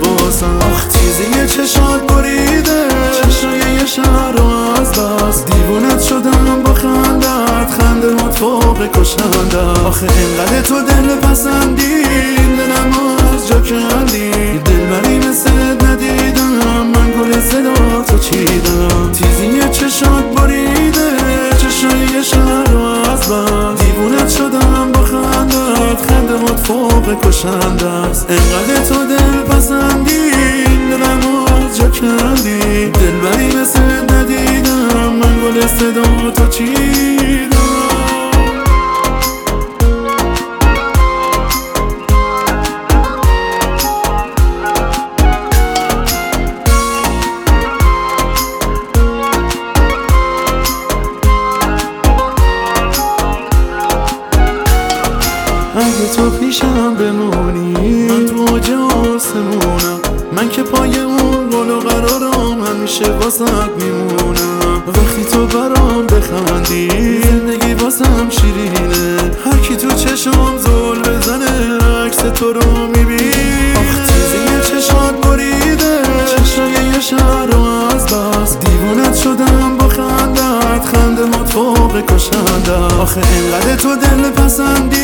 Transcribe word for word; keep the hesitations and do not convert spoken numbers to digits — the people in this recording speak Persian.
واسم. آخ تیزی چشات بریده چشای یه شهر رو از بس. دیوونت شدم با خندت، خنده هات فوق کشنده. آخه اینقدر تو دل پسندی، دلم از جا کندی. دلبری مثل ندیدم من، گل صدا تو چیدم. تیزی چشات بریده چشای یه شهر رو از بس. دیوونت شدم با خندت، خنده هات فوق کشنده است. اینقدر تو دل پسندی، دلم از جا کندی. دلبری مثل ندیدم من، گل صدا تو چیدم. اگه تو پیشم بمونی من تو اوج آسمونم. من که پای اون قول و قرارم همیشه واسط میمونم. وقتی تو برام بخندی زندگی واسم شیرینه. هر کی تو چشم زل بزنه عکس تو رو میبینه. آخ تیزی چشات بریده چشای یه شهر رو از بس. دیوونت شدم با خندت، خنده هات فوق کشنده. آخه اینقدر تو دل پسندی،